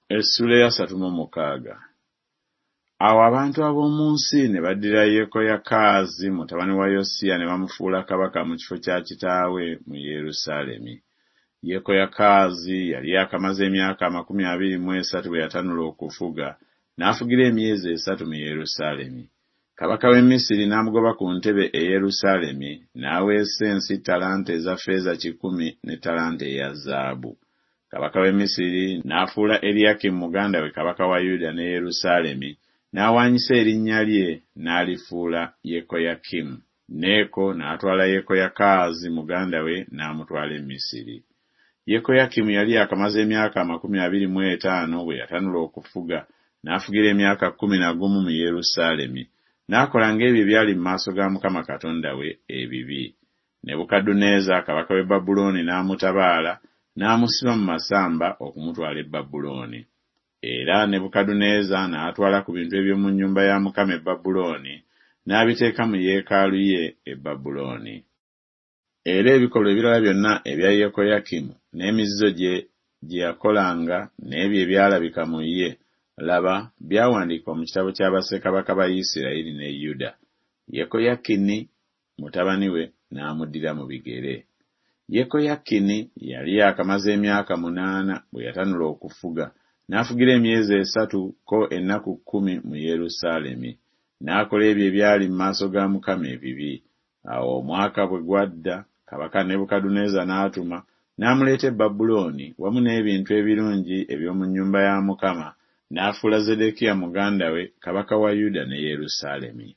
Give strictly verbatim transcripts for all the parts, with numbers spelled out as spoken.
Essula ya ssatu mu mukaaga. Awo abantu ab'omu nsi ne baddira Yekoyakaazi mutabani wa Yosiya ne bamufuula kabaka mu kifo kya kitaawe mu Yerusaalemi. Yekoyakaazi yali akamaze emyaka amakumi abiri mu esatu bwe yatanula okufuga, n'afugira emyezi esatu mu Yerusaalemi. Kabaka w'e Misiri n'amugoba ku ntebe e Yerusaalemi, n'aweesa ensi talanta eza ffeeza kikumi ne talanta eya zaabu. Kabaka w'e Misiri n'afuula Eriyakimu muganda we kabaka wa Yuda ne Yerusaalemi, n'awaanyisa erinnya lye n'alifuula Yekoyakimu. Neeko n'atwala Yekoyakaazi muganda we n'amutwala e Misiri. Yekoyakimu yali akamaze emyaka amakumi abiri mu etaano bwe yatanula okufuga, n'afugira emyaka kkumi na gumu mu Yerusaalemi. N'akola ng'ebyo byali mu maaso ga Mukama Katonda we ebibi. Nebukadduneeza kabaka w'e Babulooni n'amutabaala, n'amusiba mu masamba okumutwala e Babulooni. Era Nebukadduneeza n'atwala ku bintu eby'omu nnyumba ya Mukama e Babulooni, n'abiteeka mu yeekaalu ye e Babulooni. Era ebikolwa ebirala byonna ebya Yekoyakimu n'emizizo gye gye yakolanga n'ebyo ebyalabika mu ye, laba byawandiikibwa mu kitabo kya bassekabaka ba Isirayiri ne Yuda. Yekoyakini mutabani we n'amuddira mu bigere. Yekoyakini yali akamaze emyaka munaana bwe yatanula okufuga, n'afugira emyezi esatu ko ennaku kkumi mu Yerusaalemi. N'akola ebyo ebyali mu maaso ga Mukama ebibi. Awo omwaka bwe gwadda, kabaka Nebukadduneeza n'atuma, n'amuleeta e Babulooni wamu n'ebintu ebirungi eby'omu nnyumba ya Mukama, n'afuula Zeddekiya muganda we kabaka wa Yuda ne Yerusaalemi.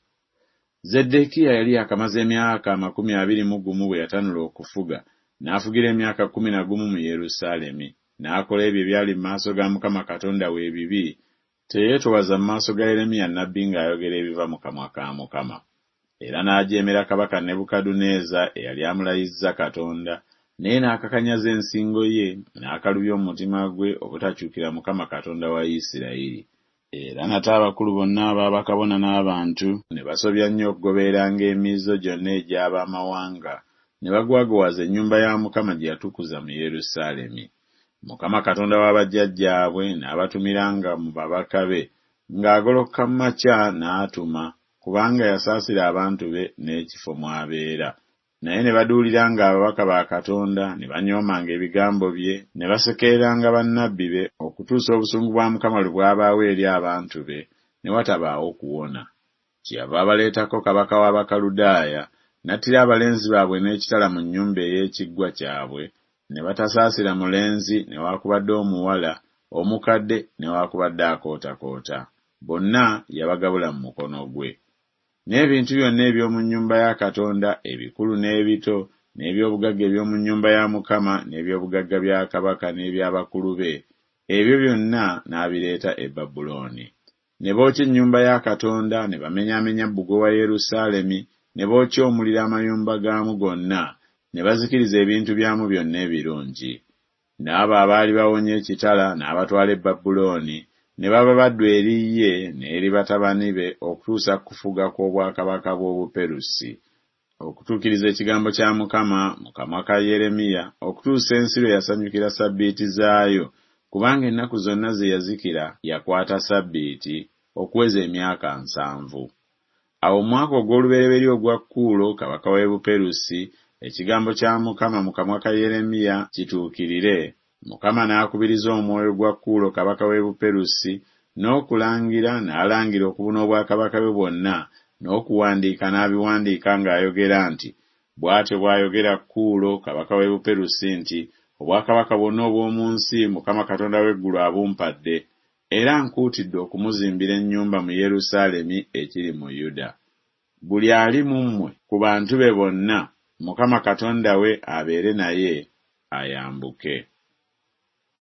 Zeddekiya yali akamaze emyaka amakumi abiri mu gumu bwe yatanula okufuga, n'afugira emyaka kkumi na gumu mu Yerusaalemi. N'akola ebyo ebyali mu maaso ga Mukama Katonda we ebibi, teyeetowaza mu maaso ga Yeremiya nnabbi ng'ayogera ebiva mu kamwa ka Mukama. Era n'ajeemera kabaka Nebukadduneeza eyali amulayizza Katonda, naye n'akakanyaza ensingo ye, n'akalubya omutima gwe obutakyukira Mukama Katonda wa Isirayiri. Era nate abakulu bonna ab'abakabona n'abantu ne basobya nnyo okugobereranga emizizo gyonna egy'abamawanga, ne bagwagowaza ennyumba ya Mukama gye yatukuza mu Yerusaalemi. Mukama Katonda wa bajjajjaabwe n'abatumiranga mu babaka be, ng'agolokoka mu makya n'atuma, kubanga yasaasira abantu be n'ekifo mw'abeera. Naye ne baduulira ng'ababaka ba Katonda ne banyoomanga ebigambo bye, ne basekereranga bannabbi be okutuusa obusungu bwa Mukama lwe bwabaawo eri abantu be, ne watabaawo kuwona. Kyeyava abaleetako kabaka w'Abakaludaaya, n'attira abalenzi baabwe n'ekitala mu nnyumba ey'ekiggwa kyabwe, ne batasaasira mulenzi newaakubadde omuwala, omukadde newaakubadde akootakoota. Bonna yabagabula mu mukono gwe. N'ebintu byonna eby'omu nnyumba ya Katonda, ebikulu n'ebito, n'ebyobugagga eby'omu nnyumba ya Mukama, n'ebyobugagga bya kabaka n'eby'abakulu be, ebyo byonna n'abireeta e Babulooni. Ne bookya ennyumba ya Katonda, ne bamenyaamenya bbugwe wa Yerusaalemi, ne bookya omuliro amayumba gaamu gonna, ne bazikiriza ebintu byamu byonna ebirungi. N'abo abaali bawonye ekitala n'abatwala e Babulooni, ne baba baddu eri ye n'eri batabani be okutuusa kufuga kw'obwakabaka bw'Obuperusi, okutuukiriza ekigambo kya Mukama mu kamwa ka Yeremiya, okutuusa ensi lwe yasanyukira sabbiiti zaayo, kubanga ennaku zonna ze yazikira yakwata sabbiiti okuweza emyaka nsanvu. Awo omwaka ogw'olubereberye ogwa Kuulo kabaka w'e Buperusi, ekigambo kya Mukama mu kamwa ka Yeremiya kituukirire, Mukama n'akubiriza omwoyo gwa Kuulo kabaka w'e Buperusi n'okulangira n'alangira okubuna obwakabaka bwe bwonna, n'okuwandiika n'abiwandiika ng'ayogera nti, bw'atyo bw'ayogera Kuulo kabaka w'e Buperusi nti, obwakabaka bwonna obw'omu nsi Mukama Katonda w'eggulu abumpadde, era nkuutidde okumuzimbira ennyumba mu Yerusaalemi ekiri mu Yuda. Buli ali mu mmwe ku bantu be bonna, Mukama Katonda we abeere naye ayambuke.